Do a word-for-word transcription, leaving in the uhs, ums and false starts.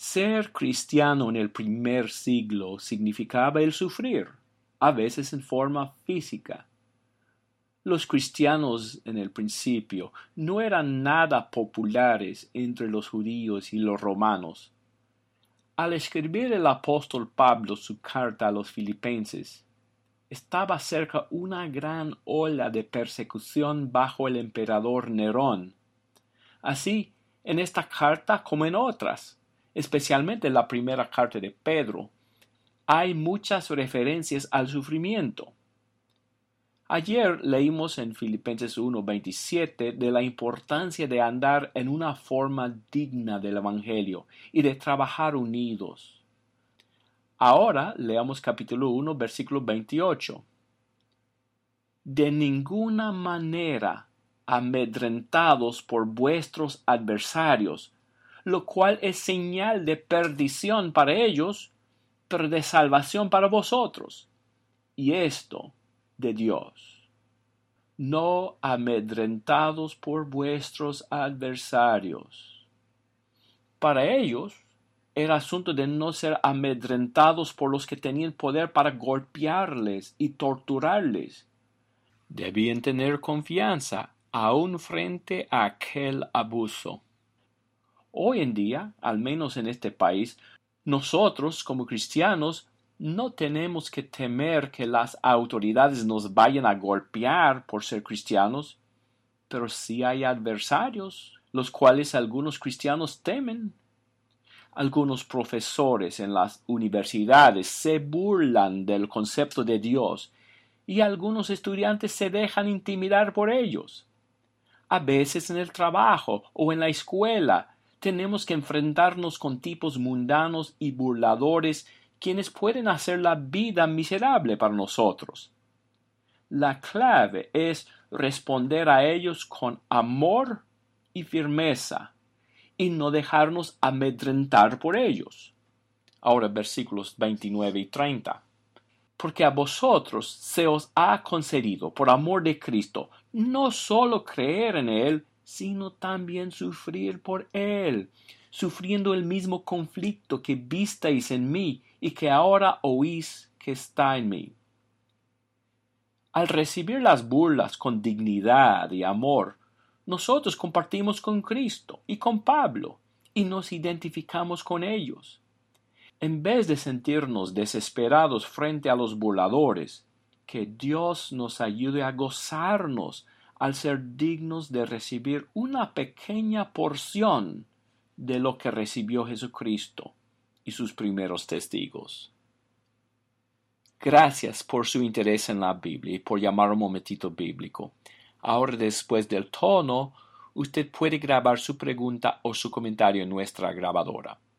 Ser cristiano en el primer siglo significaba el sufrir, a veces en forma física. Los cristianos en el principio no eran nada populares entre los judíos y los romanos. Al escribir el apóstol Pablo su carta a los filipenses, estaba cerca una gran ola de persecución bajo el emperador Nerón. Así, en esta carta como en otras, especialmente en la primera carta de Pedro, hay muchas referencias al sufrimiento. Ayer leímos en Filipenses uno veintisiete de la importancia de andar en una forma digna del Evangelio y de trabajar unidos. Ahora leamos capítulo uno, versículo veintiocho. De ninguna manera amedrentados por vuestros adversarios, lo cual es señal de perdición para ellos, pero de salvación para vosotros. Y esto de Dios. No amedrentados por vuestros adversarios. Para ellos era asunto de no ser amedrentados por los que tenían poder para golpearles y torturarles. Debían tener confianza aún frente a aquel abuso. Hoy en día, al menos en este país, nosotros como cristianos no tenemos que temer que las autoridades nos vayan a golpear por ser cristianos, pero sí hay adversarios, los cuales algunos cristianos temen. Algunos profesores en las universidades se burlan del concepto de Dios y algunos estudiantes se dejan intimidar por ellos. A veces en el trabajo o en la escuela tenemos que enfrentarnos con tipos mundanos y burladores quienes pueden hacer la vida miserable para nosotros. La clave es responder a ellos con amor y firmeza y no dejarnos amedrentar por ellos. Ahora versículos veintinueve y treinta. Porque a vosotros se os ha concedido, por amor de Cristo, no solo creer en Él, sino también sufrir por Él, sufriendo el mismo conflicto que visteis en mí y que ahora oís que está en mí. Al recibir las burlas con dignidad y amor, nosotros compartimos con Cristo y con Pablo y nos identificamos con ellos. En vez de sentirnos desesperados frente a los burladores, que Dios nos ayude a gozarnos al ser dignos de recibir una pequeña porción de lo que recibió Jesucristo y sus primeros testigos. Gracias por su interés en la Biblia y por llamar un momentito bíblico. Ahora, después del tono, usted puede grabar su pregunta o su comentario en nuestra grabadora.